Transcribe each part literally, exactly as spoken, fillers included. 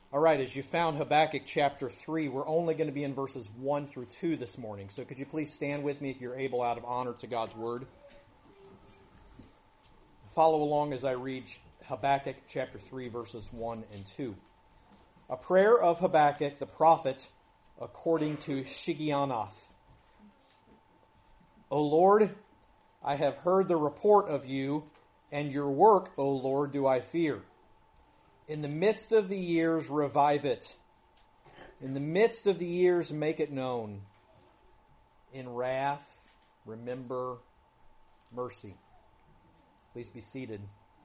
All right, as you found Habakkuk chapter three, we're only going to be in verses one through two this morning. So could you please stand with me if you're able out of honor to God's word? Follow along as I read Habakkuk chapter three, verses one and two. A prayer of Habakkuk the prophet according to Shigionoth. O Lord, I have heard the report of you, and your work, O Lord, do I fear. In the midst of the years, revive it. In the midst of the years, make it known. In wrath, remember mercy. Please be seated.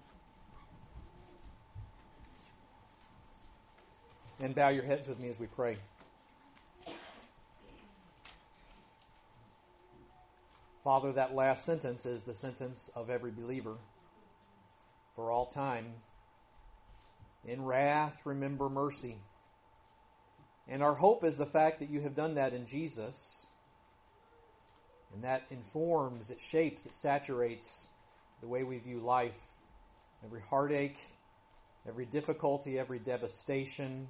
And bow your heads with me as we pray. Father, that last sentence is the sentence of every believer for all time. In wrath, remember mercy. And our hope is the fact that you have done that in Jesus. And that informs, it shapes, it saturates the way we view life. Every heartache, every difficulty, every devastation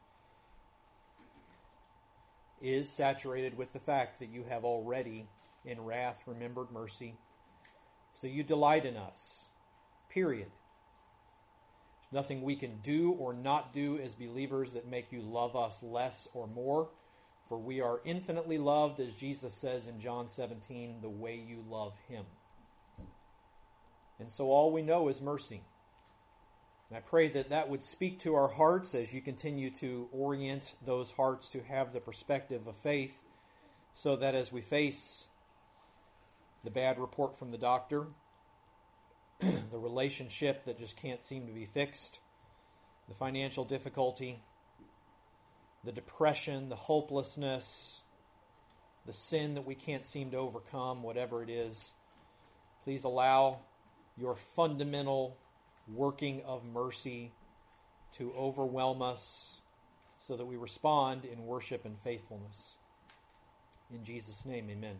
is saturated with the fact that you have already, in wrath, remembered mercy. So you delight in us. Period. Nothing we can do or not do as believers that make you love us less or more. For we are infinitely loved, as Jesus says in John seventeen, the way you love him. And so all we know is mercy. And I pray that that would speak to our hearts as you continue to orient those hearts to have the perspective of faith, so that as we face the bad report from the doctor, the relationship that just can't seem to be fixed, the financial difficulty, the depression, the hopelessness, the sin that we can't seem to overcome, whatever it is, please allow your fundamental working of mercy to overwhelm us so that we respond in worship and faithfulness. In Jesus' name, amen.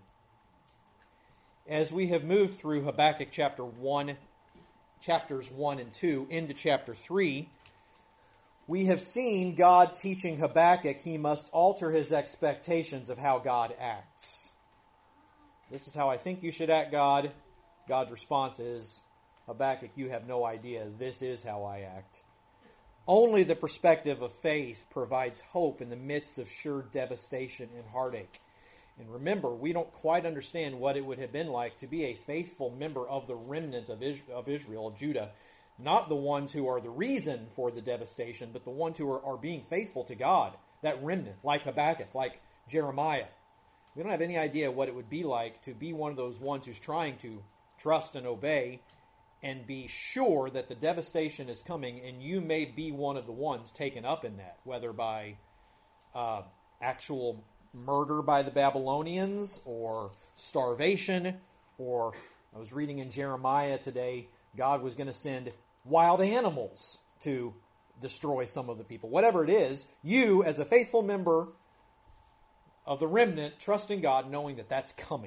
As we have moved through Habakkuk chapter one, chapters one and two, into chapter three, we have seen God teaching Habakkuk he must alter his expectations of how God acts. This is how I think you should act, God. God's response is, Habakkuk, you have no idea. This is how I act. Only the perspective of faith provides hope in the midst of sure devastation and heartache. And remember, we don't quite understand what it would have been like to be a faithful member of the remnant of Israel, of Judah. Not the ones who are the reason for the devastation, but the ones who are, are being faithful to God. That remnant, like Habakkuk, like Jeremiah. We don't have any idea what it would be like to be one of those ones who's trying to trust and obey and be sure that the devastation is coming, and you may be one of the ones taken up in that, whether by uh, actual murder by the Babylonians, or starvation, or I was reading in Jeremiah today, God was going to send wild animals to destroy some of the people. Whatever it is, you, as a faithful member of the remnant, trust in God, knowing that that's coming.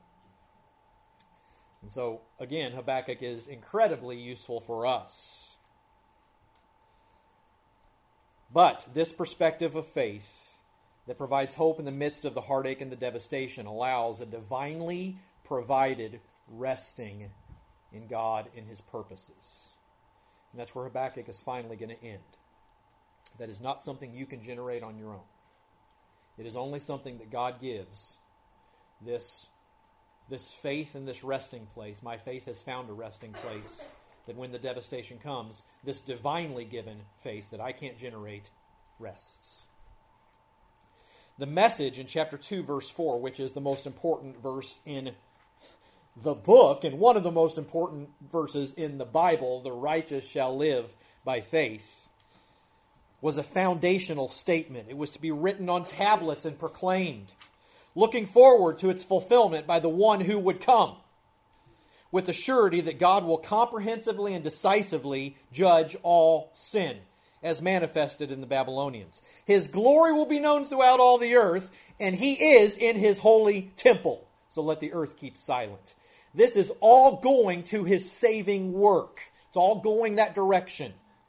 And so, again, Habakkuk is incredibly useful for us. But this perspective of faith that provides hope in the midst of the heartache and the devastation allows a divinely provided resting in God and his purposes. And that's where Habakkuk is finally going to end. That is not something you can generate on your own. It is only something that God gives. This, this faith in this resting place. My faith has found a resting place. That when the devastation comes, this divinely given faith that I can't generate rests. The message in chapter two, verse four, which is the most important verse in the book, and one of the most important verses in the Bible, the righteous shall live by faith, was a foundational statement. It was to be written on tablets and proclaimed, looking forward to its fulfillment by the one who would come, with the surety that God will comprehensively and decisively judge all sin, as manifested in the Babylonians. His glory will be known throughout all the earth, and he is in his holy temple. So let the earth keep silent. This is all going to his saving work. It's all going that direction.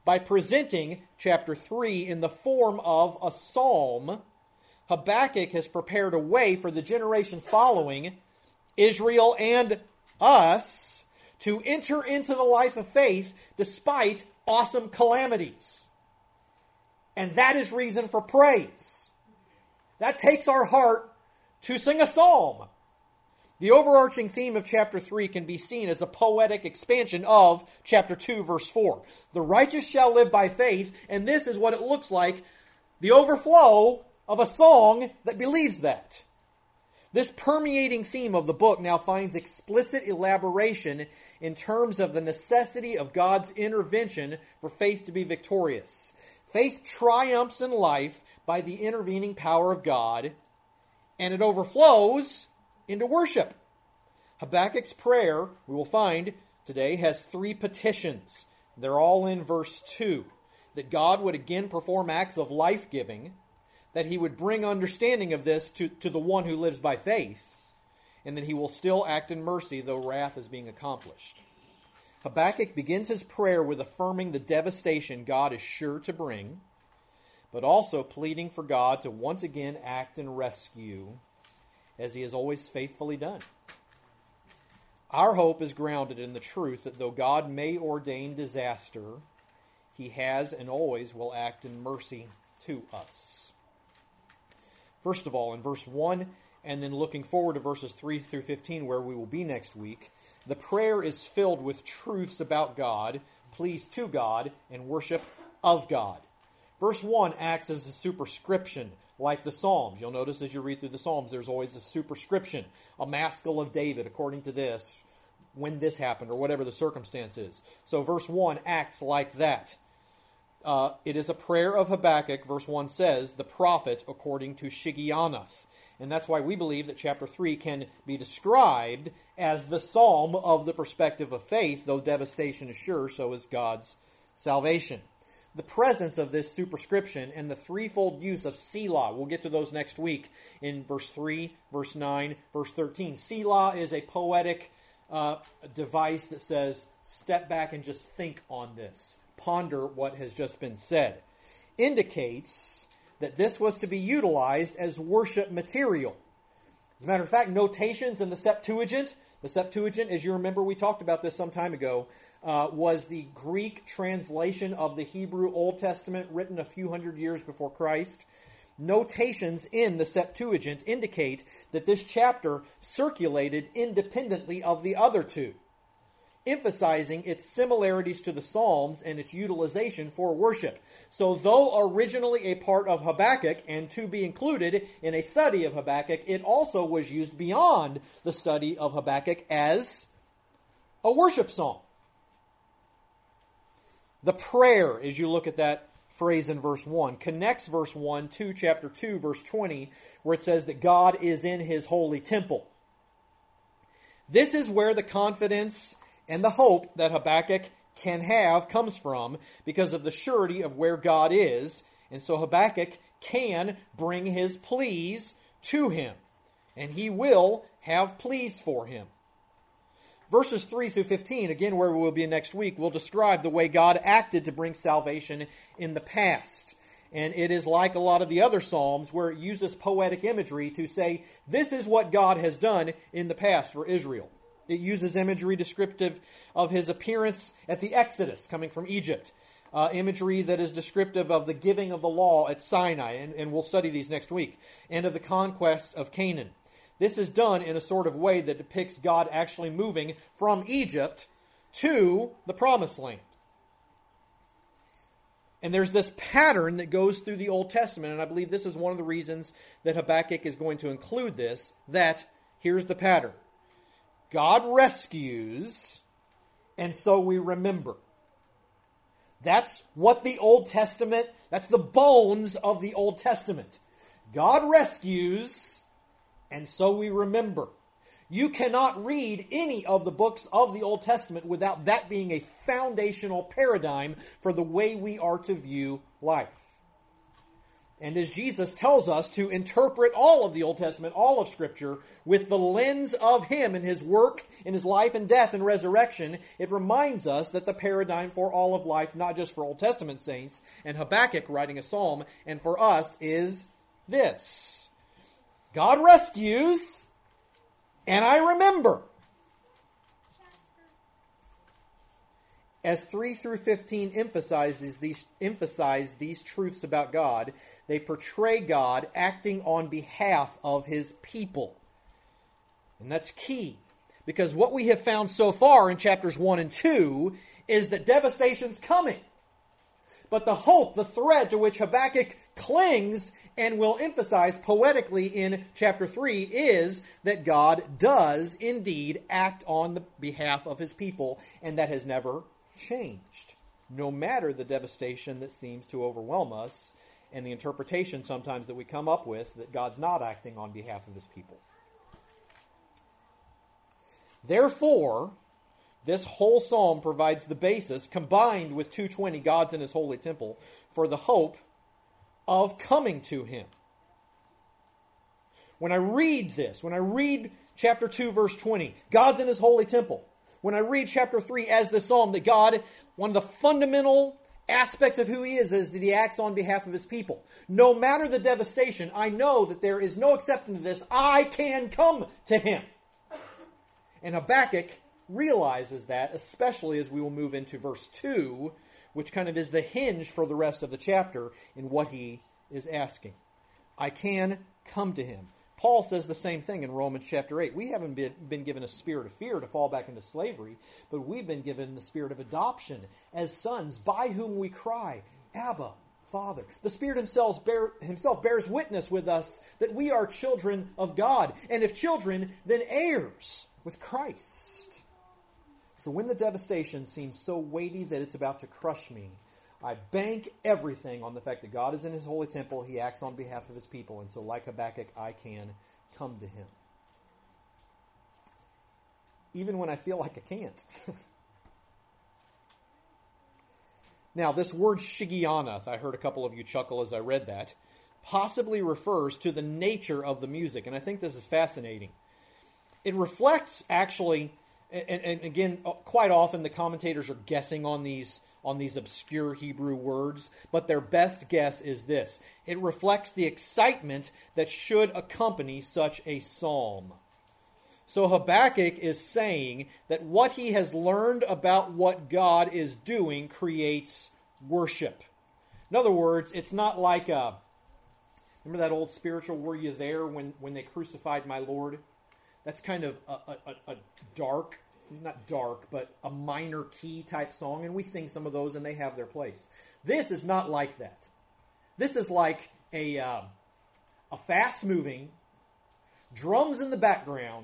by presenting chapter three in the form of a psalm, Habakkuk has prepared a way for the generations following, Israel and us, to enter into the life of faith despite awesome calamities. And that is reason for praise. That takes our heart to sing a psalm. The overarching theme of chapter three can be seen as a poetic expansion of chapter two, verse four. The righteous shall live by faith, and this is what it looks like, the overflow of a song that believes that. This permeating theme of the book now finds explicit elaboration in terms of the necessity of God's intervention for faith to be victorious. Faith triumphs in life by the intervening power of God, and it overflows into worship. Habakkuk's prayer, we will find today, has three petitions. They're all in verse two. That God would again perform acts of life-giving, that he would bring understanding of this to, to the one who lives by faith, and that he will still act in mercy, though wrath is being accomplished. Habakkuk begins his prayer with affirming the devastation God is sure to bring, but also pleading for God to once again act and rescue, as he has always faithfully done. Our hope is grounded in the truth that though God may ordain disaster, he has and always will act in mercy to us. First of all, in verse one, and then looking forward to verses three through fifteen, where we will be next week, the prayer is filled with truths about God, pleas to God, and worship of God. Verse one acts as a superscription, like the Psalms. You'll notice as you read through the Psalms, there's always a superscription, a maskil of David, according to this, when this happened, or whatever the circumstance is. So verse one acts like that. Uh, it is a prayer of Habakkuk, verse one says, the prophet according to Shigionoth. And that's why we believe that chapter three can be described as the psalm of the perspective of faith, though devastation is sure, so is God's salvation. The presence of this superscription and the threefold use of Selah, we'll get to those next week in verse three, verse nine, verse thirteen. Selah is a poetic uh, device that says, step back and just think on this. Ponder what has just been said. Indicates that this was to be utilized as worship material. As a matter of fact, notations in the Septuagint, the Septuagint, as you remember, we talked about this some time ago, uh, was the Greek translation of the Hebrew Old Testament written a few hundred years before Christ. Notations in the Septuagint indicate that this chapter circulated independently of the other two, emphasizing its similarities to the Psalms and its utilization for worship. So though originally a part of Habakkuk and to be included in a study of Habakkuk, it also was used beyond the study of Habakkuk as a worship psalm. The prayer, as you look at that phrase in verse one, connects verse one to chapter two, verse twenty, where it says that God is in his holy temple. This is where the confidence and the hope that Habakkuk can have comes from because of the surety of where God is. And so Habakkuk can bring his pleas to him. And he will have pleas for him. Verses three through fifteen, again where we will be next week, will describe the way God acted to bring salvation in the past. And it is like a lot of the other Psalms where it uses poetic imagery to say, this is what God has done in the past for Israel. It uses imagery descriptive of his appearance at the Exodus, coming from Egypt. Uh, imagery that is descriptive of the giving of the law at Sinai, and, and we'll study these next week, and of the conquest of Canaan. This is done in a sort of way that depicts God actually moving from Egypt to the Promised Land. And there's this pattern that goes through the Old Testament, and I believe this is one of the reasons that Habakkuk is going to include this, that here's the pattern. God rescues, and so we remember. That's what the Old Testament, that's the bones of the Old Testament. God rescues, and so we remember. You cannot read any of the books of the Old Testament without that being a foundational paradigm for the way we are to view life. And as Jesus tells us to interpret all of the Old Testament, all of Scripture, with the lens of Him and His work in His life and death and resurrection, it reminds us that the paradigm for all of life, not just for Old Testament saints and Habakkuk writing a psalm, and for us, is this. God rescues, and I remember. As three through fifteen emphasizes these, emphasize these truths about God, they portray God acting on behalf of His people. And that's key, because what we have found so far in chapters one and two is that devastation's coming. But the hope, the thread to which Habakkuk clings and will emphasize poetically in chapter three is that God does indeed act on the behalf of His people, and that has never changed, no matter the devastation that seems to overwhelm us and the interpretation sometimes that we come up with that God's not acting on behalf of His people. Therefore, this whole psalm provides the basis, combined with two twenty, God's in His holy temple, for the hope of coming to Him. When I read this, when I read chapter two, verse twenty, God's in His holy temple, when I read chapter three as the psalm, that God, one of the fundamental aspects of who He is, is that He acts on behalf of His people. No matter the devastation, I know that there is no exception to this. I can come to Him. And Habakkuk realizes that, especially as we will move into verse two, which kind of is the hinge for the rest of the chapter in what he is asking. I can come to Him. Paul says the same thing in Romans chapter eight. We haven't been, been given a spirit of fear to fall back into slavery, but we've been given the spirit of adoption as sons, by whom we cry, Abba, Father. The Spirit himself, bear, himself bears witness with us that we are children of God, and if children, then heirs with Christ. So when the devastation seems so weighty that it's about to crush me, I bank everything on the fact that God is in His holy temple. He acts on behalf of His people. And so like Habakkuk, I can come to Him. Even when I feel like I can't. Now, this word Shigianath, I heard a couple of you chuckle as I read that, possibly refers to the nature of the music. And I think this is fascinating. It reflects, actually, and, and again, quite often the commentators are guessing on these on these obscure Hebrew words, but their best guess is this. It reflects the excitement that should accompany such a psalm. So Habakkuk is saying that what he has learned about what God is doing creates worship. In other words, it's not like a, remember that old spiritual, were you there when, when they crucified my Lord? That's kind of a, a, a dark, not dark, but a minor key type song, and we sing some of those and they have their place. This is not like that. This is like a, uh, a fast-moving, drums in the background,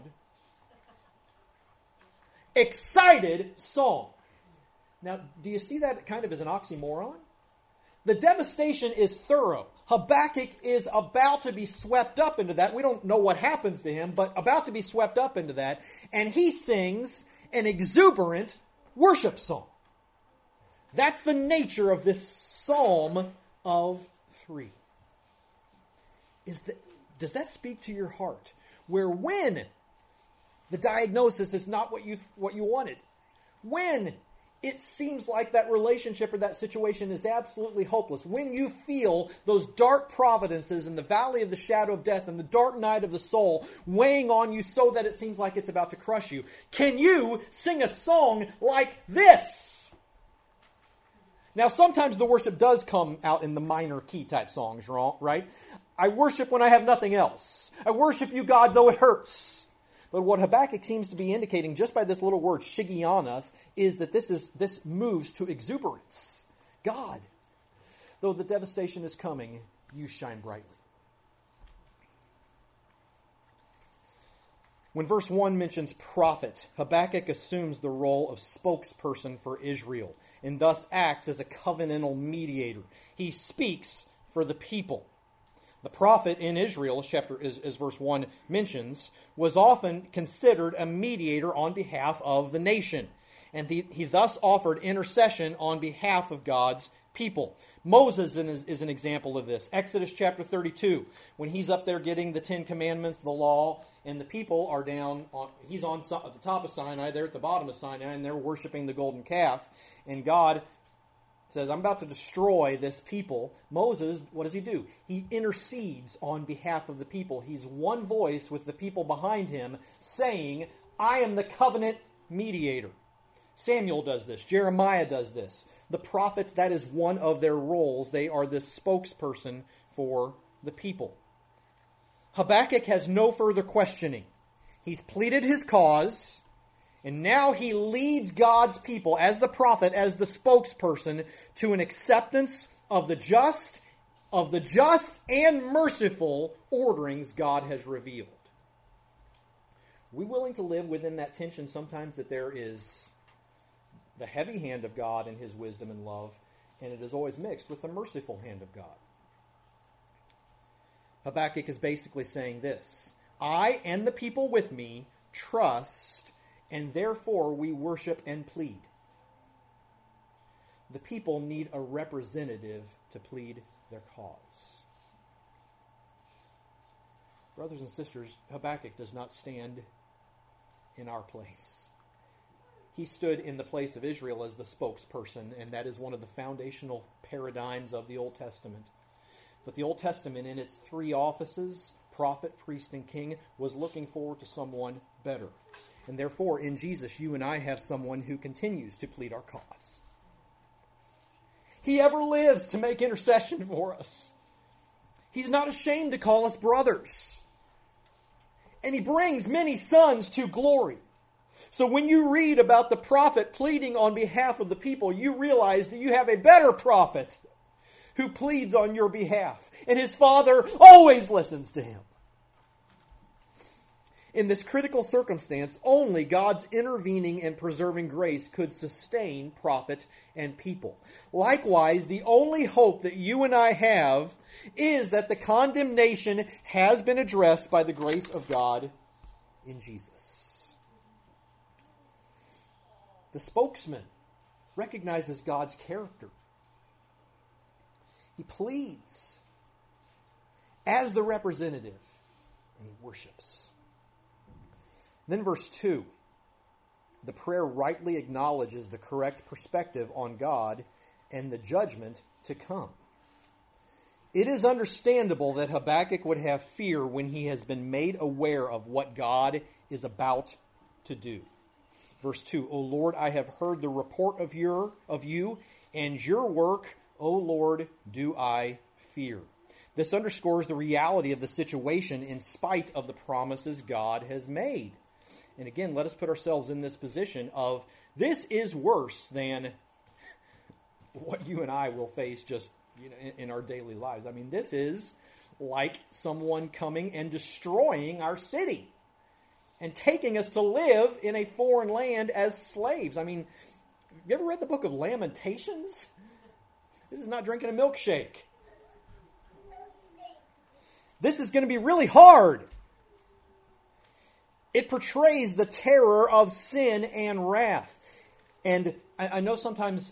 excited song. Now, do you see that kind of as an oxymoron? The devastation is thorough. Habakkuk is about to be swept up into that. We don't know what happens to him, but about to be swept up into that. And he sings an exuberant worship song. That's the nature of this Psalm of three. Is that, does that speak to your heart? Where when the diagnosis is not what you what you wanted, when it seems like that relationship or that situation is absolutely hopeless, when you feel those dark providences in the valley of the shadow of death and the dark night of the soul weighing on you so that it seems like it's about to crush you, can you sing a song like this? Now, sometimes the worship does come out in the minor key type songs, right? I worship when I have nothing else. I worship you, God, though it hurts. But what Habakkuk seems to be indicating just by this little word, Shigianath, is that this is this moves to exuberance. God, though the devastation is coming, you shine brightly. When verse one mentions prophet, Habakkuk assumes the role of spokesperson for Israel and thus acts as a covenantal mediator. He speaks for the people. The prophet in Israel, chapter as, as verse one mentions, was often considered a mediator on behalf of the nation. And he, he thus offered intercession on behalf of God's people. Moses is an example of this. Exodus chapter thirty-two, when he's up there getting the Ten Commandments, the law, and the people are down, on, he's on at the top of Sinai, they're at the bottom of Sinai, and they're worshiping the golden calf. And God says, I'm about to destroy this people. Moses, what does he do? He intercedes on behalf of the people. He's one voice with the people behind him saying, I am the covenant mediator. Samuel does this. Jeremiah does this. The prophets, that is one of their roles. They are the spokesperson for the people. Habakkuk has no further questioning. He's pleaded his cause, and now he leads God's people as the prophet, as the spokesperson, to an acceptance of the just, of the just and merciful orderings God has revealed. Are we willing to live within that tension sometimes that there is the heavy hand of God and his wisdom and love, and it is always mixed with the merciful hand of God? Habakkuk is basically saying this: I and the people with me trust, and therefore we worship and plead. The people need a representative to plead their cause. Brothers and sisters, Habakkuk does not stand in our place. He stood in the place of Israel as the spokesperson, and that is one of the foundational paradigms of the Old Testament. But the Old Testament, in its three offices, prophet, priest, and king, was looking forward to someone better. And therefore, in Jesus, you and I have someone who continues to plead our cause. He ever lives to make intercession for us. He's not ashamed to call us brothers. And he brings many sons to glory. So when you read about the prophet pleading on behalf of the people, you realize that you have a better prophet who pleads on your behalf. And his Father always listens to him. In this critical circumstance, only God's intervening and preserving grace could sustain prophet and people. Likewise, the only hope that you and I have is that the condemnation has been addressed by the grace of God in Jesus. The spokesman recognizes God's character. He pleads as the representative, and he worships. Then verse two, the prayer rightly acknowledges the correct perspective on God and the judgment to come. It is understandable that Habakkuk would have fear when he has been made aware of what God is about to do. Verse two, O Lord, I have heard the report of your of you, and your work, O Lord, do I fear. This underscores the reality of the situation in spite of the promises God has made. And again, let us put ourselves in this position of, this is worse than what you and I will face just you know, in, in our daily lives. I mean, this is like someone coming and destroying our city and taking us to live in a foreign land as slaves. I mean, have you ever read the book of Lamentations? This is not drinking a milkshake. This is going to be really hard. It portrays the terror of sin and wrath. And I, I know sometimes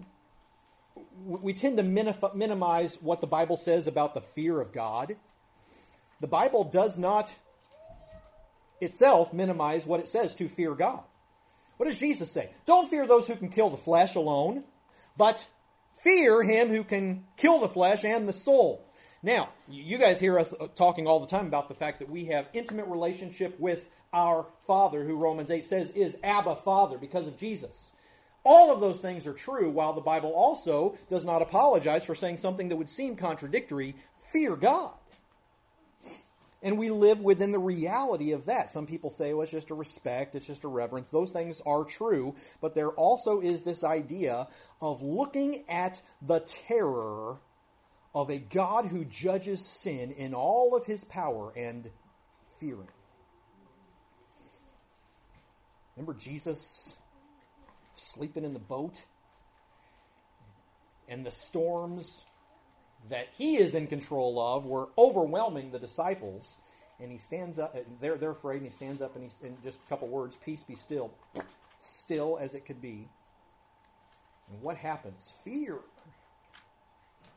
we tend to minif- minimize what the Bible says about the fear of God. The Bible does not itself minimize what it says to fear God. What does Jesus say? Don't fear those who can kill the flesh alone, but fear him who can kill the flesh and the soul. Now, you guys hear us talking all the time about the fact that we have intimate relationship with our Father, who Romans eight says is Abba Father because of Jesus. All of those things are true, while the Bible also does not apologize for saying something that would seem contradictory. Fear God. And we live within the reality of that. Some people say, well, it's just a respect, it's just a reverence. Those things are true, but there also is this idea of looking at the terror of a God who judges sin in all of his power and fearing. Remember Jesus sleeping in the boat? And the storms that he is in control of were overwhelming the disciples. And he stands up, they're, they're afraid, and he stands up and he's in just a couple words, peace be still. Still as it could be. And what happens? Fear.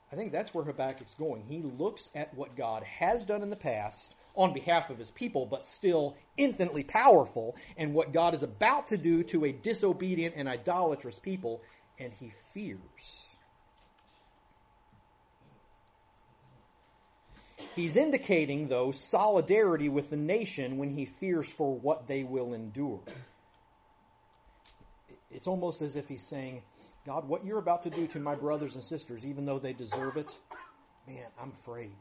I think that's where Habakkuk's going. He looks at what God has done in the past on behalf of his people, but still infinitely powerful, and what God is about to do to a disobedient and idolatrous people, and he fears. He's indicating, though, solidarity with the nation when he fears for what they will endure. It's almost as if he's saying, God, what you're about to do to my brothers and sisters, even though they deserve it, man, I'm afraid.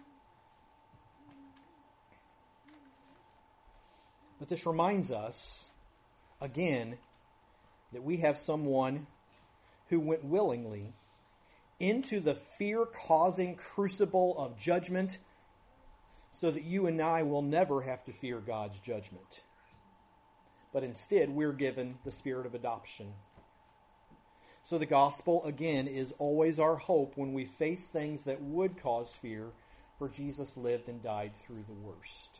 But this reminds us, again, that we have someone who went willingly into the fear-causing crucible of judgment so that you and I will never have to fear God's judgment. But instead, we're given the spirit of adoption. So the gospel, again, is always our hope when we face things that would cause fear, for Jesus lived and died through the worst.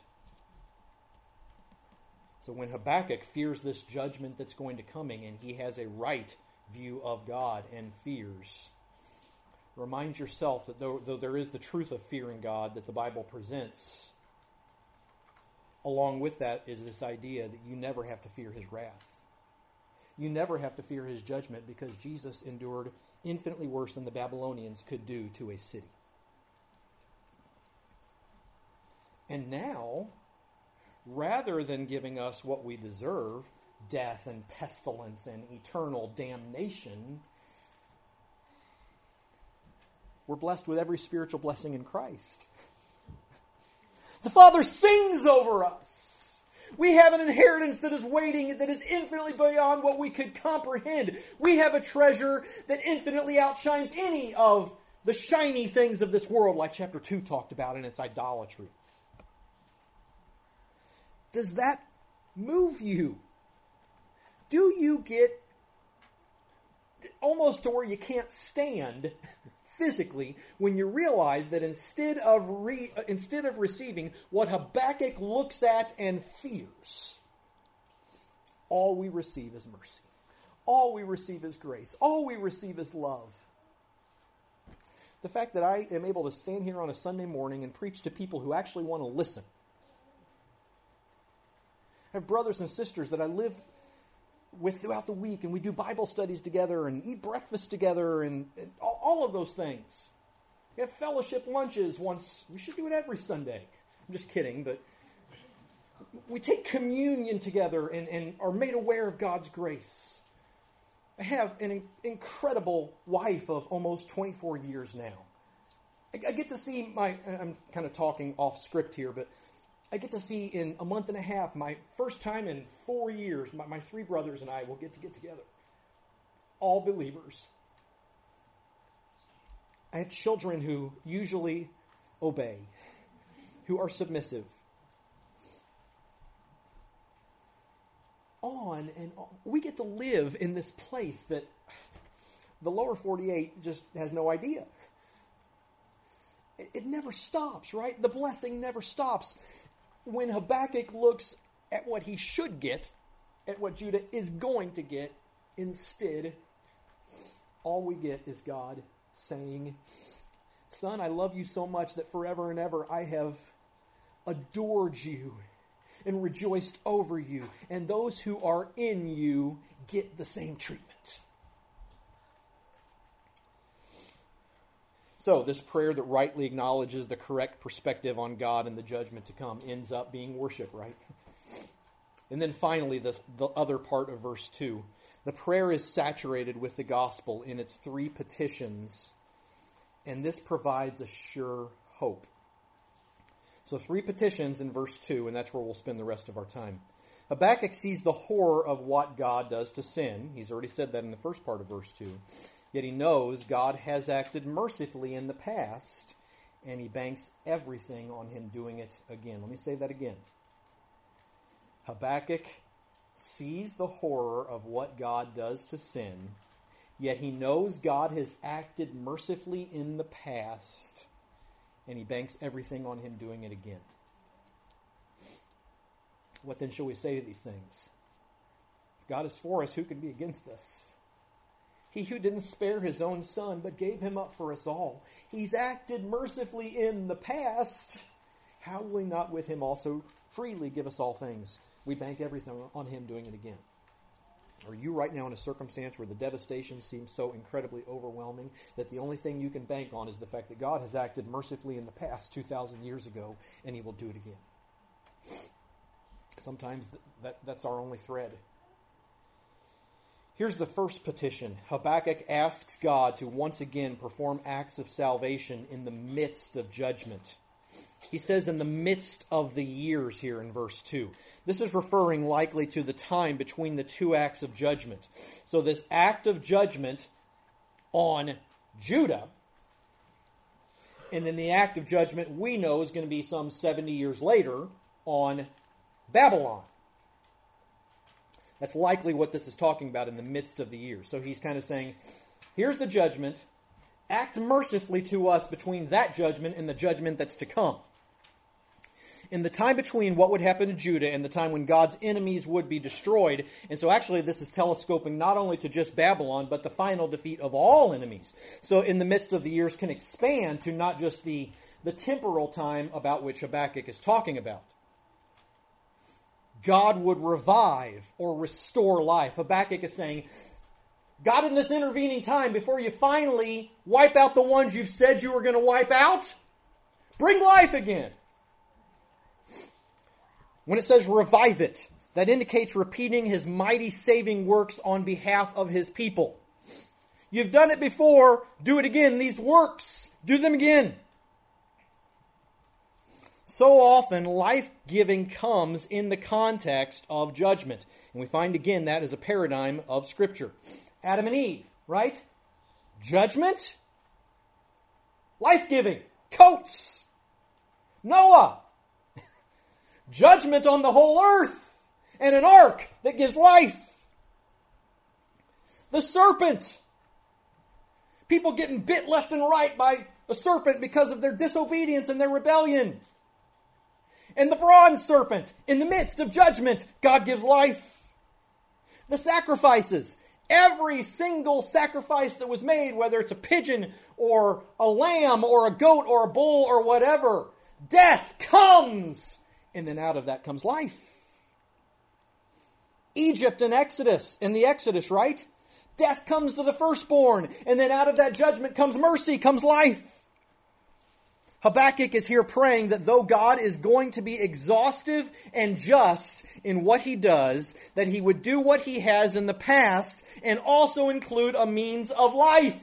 So when Habakkuk fears this judgment that's going to coming, and he has a right view of God and fears, remind yourself that though, though there is the truth of fearing God that the Bible presents, along with that is this idea that you never have to fear his wrath. You never have to fear his judgment because Jesus endured infinitely worse than the Babylonians could do to a city. And now, rather than giving us what we deserve, death and pestilence and eternal damnation, we're blessed with every spiritual blessing in Christ. The Father sings over us. We have an inheritance that is waiting, that is infinitely beyond what we could comprehend. We have a treasure that infinitely outshines any of the shiny things of this world, like chapter two talked about in its idolatry. Does that move you? Do you get almost to where you can't stand physically when you realize that instead of re, instead of receiving what Habakkuk looks at and fears, all we receive is mercy. All we receive is grace. All we receive is love. The fact that I am able to stand here on a Sunday morning and preach to people who actually want to listen. I have brothers and sisters that I live with throughout the week, and we do Bible studies together and eat breakfast together and, and all, all of those things. We have fellowship lunches once. We should do it every Sunday. I'm just kidding, but we take communion together and, and are made aware of God's grace. I have an in, incredible wife of almost twenty-four years now. I, I get to see my, I'm kind of talking off script here, but I get to see in a month and a half, my first time in four years, my, my three brothers and I will get to get together. All believers. I have children who usually obey, who are submissive. On and on. We get to live in this place that the lower forty-eight just has no idea. It, it never stops, right? The blessing never stops. When Habakkuk looks at what he should get, at what Judah is going to get, instead, all we get is God saying, "Son, I love you so much that forever and ever I have adored you and rejoiced over you, and those who are in you get the same treatment." So this prayer that rightly acknowledges the correct perspective on God and the judgment to come ends up being worship, right? And then finally, the, the other part of verse two. The prayer is saturated with the gospel in its three petitions, and this provides a sure hope. So three petitions in verse two, and that's where we'll spend the rest of our time. Habakkuk sees the horror of what God does to sin. He's already said that in the first part of verse two. Yet he knows God has acted mercifully in the past, and he banks everything on him doing it again. Let me say that again. Habakkuk sees the horror of what God does to sin, yet he knows God has acted mercifully in the past, and he banks everything on him doing it again. What then shall we say to these things? If God is for us, who can be against us? He who didn't spare his own son, but gave him up for us all. He's acted mercifully in the past. How will he not with him also freely give us all things? We bank everything on him doing it again. Are you right now in a circumstance where the devastation seems so incredibly overwhelming that the only thing you can bank on is the fact that God has acted mercifully in the past two thousand years ago, and he will do it again? Sometimes that, that's our only thread. Here's the first petition. Habakkuk asks God to once again perform acts of salvation in the midst of judgment. He says in the midst of the years here in verse two. This is referring likely to the time between the two acts of judgment. So this act of judgment on Judah, and then the act of judgment we know is going to be some seventy years later on Babylon. That's likely what this is talking about in the midst of the years. So he's kind of saying, here's the judgment. Act mercifully to us between that judgment and the judgment that's to come. In the time between what would happen to Judah and the time when God's enemies would be destroyed. And so actually this is telescoping not only to just Babylon, but the final defeat of all enemies. So in the midst of the years can expand to not just the, the temporal time about which Habakkuk is talking about. God would revive or restore life. Habakkuk is saying, God, in this intervening time, before you finally wipe out the ones you've said you were going to wipe out, bring life again. When it says revive it, that indicates repeating his mighty saving works on behalf of his people. You've done it before, do it again. These works, do them again. So often, life-giving comes in the context of judgment. And we find again that is a paradigm of Scripture. Adam and Eve, right? Judgment. Life-giving. Coats. Noah. Judgment on the whole earth. And an ark that gives life. The serpent. People getting bit left and right by a serpent because of their disobedience and their rebellion. And the bronze serpent, in the midst of judgment, God gives life. The sacrifices, every single sacrifice that was made, whether it's a pigeon or a lamb or a goat or a bull or whatever, death comes, and then out of that comes life. Egypt and Exodus, in the Exodus, right? Death comes to the firstborn, and then out of that judgment comes mercy, comes life. Habakkuk is here praying that though God is going to be exhaustive and just in what he does, that he would do what he has in the past and also include a means of life.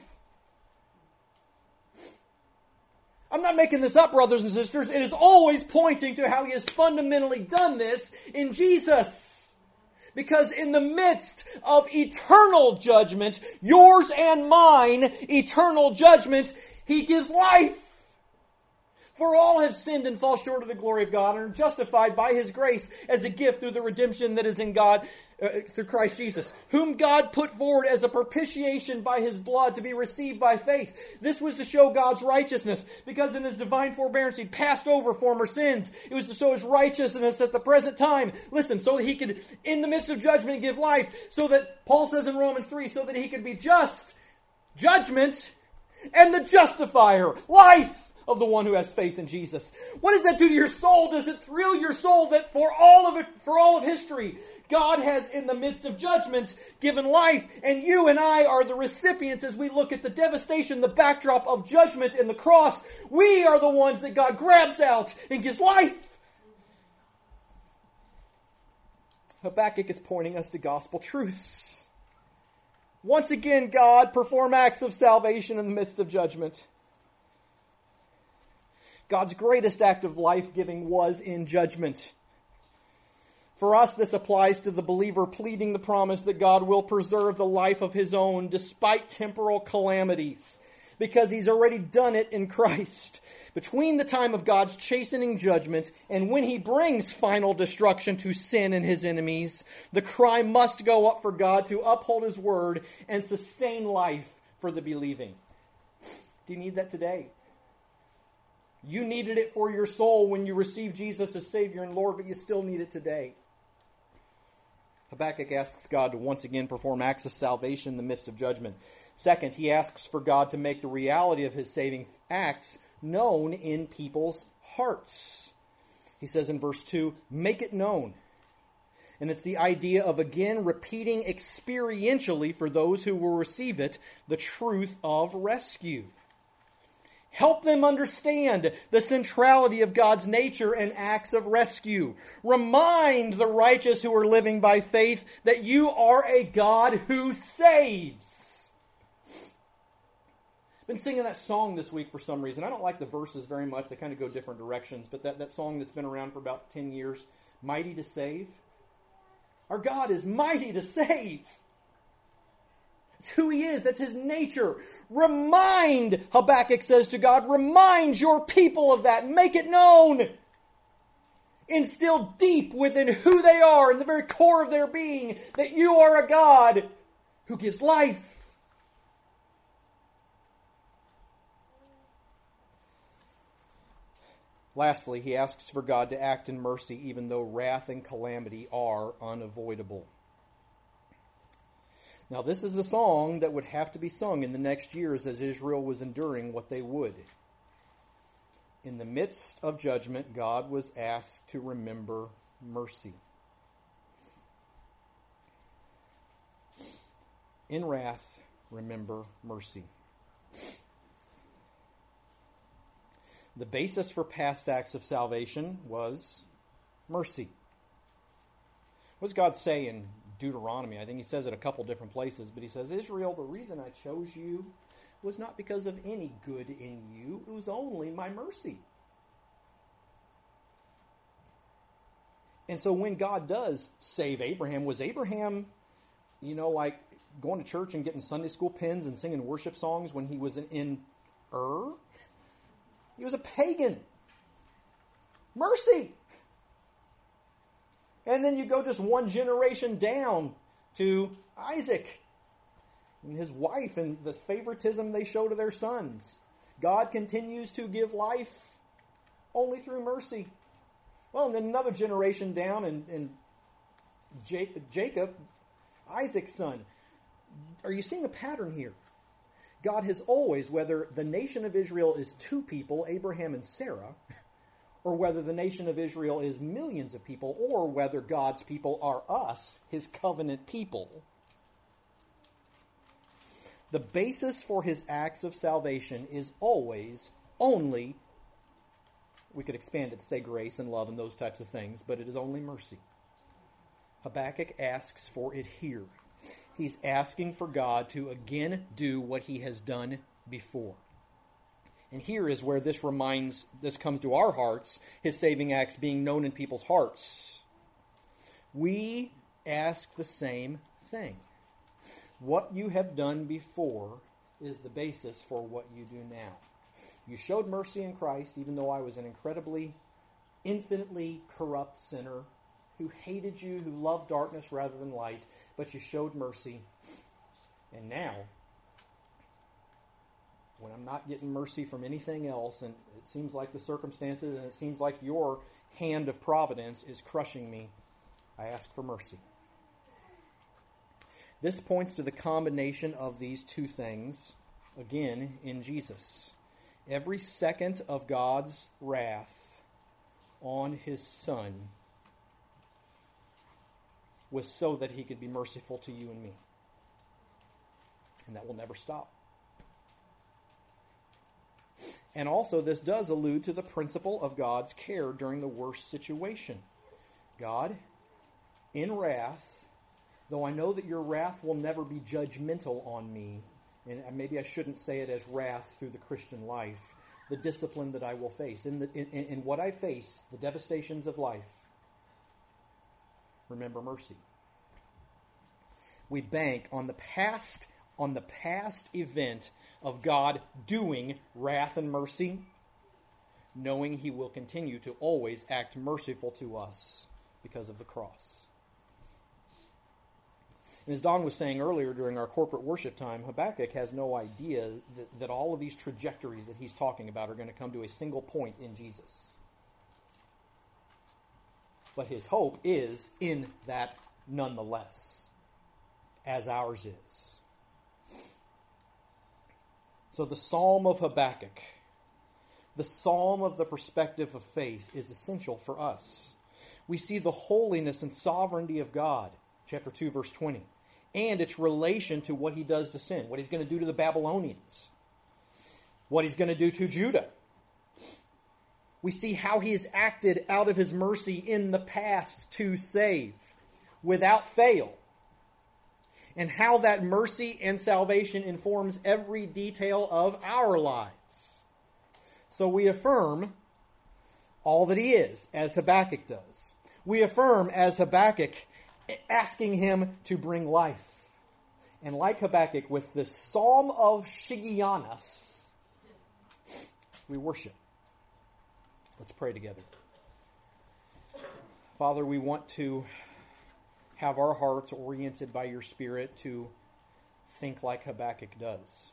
I'm not making this up, brothers and sisters. It is always pointing to how he has fundamentally done this in Jesus. Because in the midst of eternal judgment, yours and mine, eternal judgment, he gives life. For all have sinned and fall short of the glory of God and are justified by his grace as a gift through the redemption that is in God uh, through Christ Jesus, whom God put forward as a propitiation by his blood to be received by faith. This was to show God's righteousness, because in his divine forbearance he passed over former sins. It was to show his righteousness at the present time. Listen, so that he could, in the midst of judgment, give life. So that, Paul says in Romans three, so that he could be just, judgment, and the justifier, life, of the one who has faith in Jesus. What does that do to your soul? Does it thrill your soul that for all of it, for all of history, God has, in the midst of judgment, given life, and you and I are the recipients as we look at the devastation, the backdrop of judgment and the cross. We are the ones that God grabs out and gives life. Habakkuk is pointing us to gospel truths. Once again, God, perform acts of salvation in the midst of judgment. God's greatest act of life-giving was in judgment. For us, this applies to the believer pleading the promise that God will preserve the life of his own despite temporal calamities, because he's already done it in Christ. Between the time of God's chastening judgment and when he brings final destruction to sin and his enemies, the cry must go up for God to uphold his word and sustain life for the believing. Do you need that today? You needed it for your soul when you received Jesus as Savior and Lord, but you still need it today. Habakkuk asks God to once again perform acts of salvation in the midst of judgment. Second, he asks for God to make the reality of his saving acts known in people's hearts. He says in verse two, make it known. And it's the idea of, again, repeating experientially for those who will receive it, the truth of rescue. Help them understand the centrality of God's nature and acts of rescue. Remind the righteous who are living by faith that you are a God who saves. I've been singing that song this week for some reason. I don't like the verses very much. They kind of go different directions. But that, that song that's been around for about ten years, Mighty to Save. Our God is mighty to save. It's who he is. That's his nature. Remind, Habakkuk says to God, remind your people of that. Make it known. Instill deep within who they are, in the very core of their being, that you are a God who gives life. Lastly, he asks for God to act in mercy even though wrath and calamity are unavoidable. Now, this is the song that would have to be sung in the next years as Israel was enduring what they would. In the midst of judgment, God was asked to remember mercy. In wrath, remember mercy. The basis for past acts of salvation was mercy. What does God say in Deuteronomy? I think he says it a couple different places, but he says, Israel, the reason I chose you was not because of any good in you. It was only my mercy. And so when God does save Abraham, was Abraham, you know, like going to church and getting Sunday school pins and singing worship songs when he was in, in Ur? He was a pagan. Mercy. And then you go just one generation down to Isaac and his wife and the favoritism they show to their sons. God continues to give life only through mercy. Well, and then another generation down and, and Jacob, Isaac's son. Are you seeing a pattern here? God has always, whether the nation of Israel is two people, Abraham and Sarah, or whether the nation of Israel is millions of people, or whether God's people are us, his covenant people, the basis for his acts of salvation is always only, we could expand it to say grace and love and those types of things, but it is only mercy. Habakkuk asks for it here. He's asking for God to again do what he has done before. And here is where this reminds, this comes to our hearts, his saving acts being known in people's hearts. We ask the same thing. What you have done before is the basis for what you do now. You showed mercy in Christ, even though I was an incredibly, infinitely corrupt sinner who hated you, who loved darkness rather than light, but you showed mercy. And now, when I'm not getting mercy from anything else, and it seems like the circumstances, and it seems like your hand of providence is crushing me, I ask for mercy. This points to the combination of these two things, again, in Jesus. Every second of God's wrath on his Son was so that he could be merciful to you and me. And that will never stop. And also, this does allude to the principle of God's care during the worst situation. God, in wrath, though I know that your wrath will never be judgmental on me, and maybe I shouldn't say it as wrath through the Christian life, the discipline that I will face, in, the, in, in what I face, the devastations of life, remember mercy. We bank on the past, on the past event of God doing wrath and mercy, knowing he will continue to always act merciful to us because of the cross. And as Don was saying earlier during our corporate worship time, Habakkuk has no idea that, that all of these trajectories that he's talking about are going to come to a single point in Jesus. But his hope is in that nonetheless, as ours is. So the Psalm of Habakkuk, the Psalm of the perspective of faith, is essential for us. We see the holiness and sovereignty of God, chapter two, verse twenty, and its relation to what he does to sin, what he's going to do to the Babylonians, what he's going to do to Judah. We see how he has acted out of his mercy in the past to save, without fail, and how that mercy and salvation informs every detail of our lives. So we affirm all that he is, as Habakkuk does. We affirm, as Habakkuk, asking him to bring life. And like Habakkuk, with the Psalm of Shigionoth, we worship. Let's pray together. Father, we want to have our hearts oriented by your Spirit to think like Habakkuk does.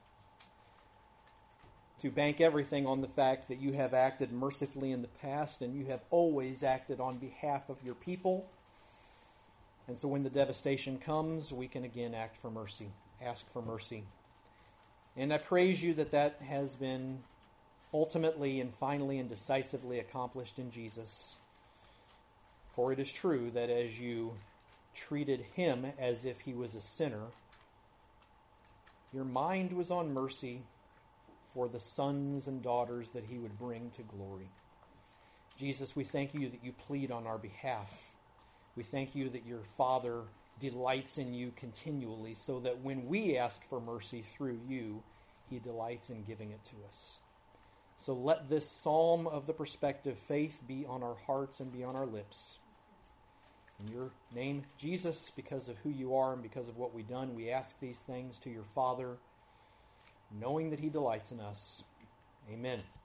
To bank everything on the fact that you have acted mercifully in the past and you have always acted on behalf of your people. And so when the devastation comes, we can again act for mercy, ask for mercy. And I praise you that that has been ultimately and finally and decisively accomplished in Jesus. For it is true that as you treated him as if he was a sinner, your mind was on mercy for the sons and daughters that he would bring to glory. Jesus, we thank you that you plead on our behalf. We thank you that your Father delights in you continually, so that when we ask for mercy through you, he delights in giving it to us. So let this psalm of the perspective faith be on our hearts and be on our lips. In your name, Jesus, because of who you are and because of what we've done, we ask these things to your Father, knowing that he delights in us. Amen.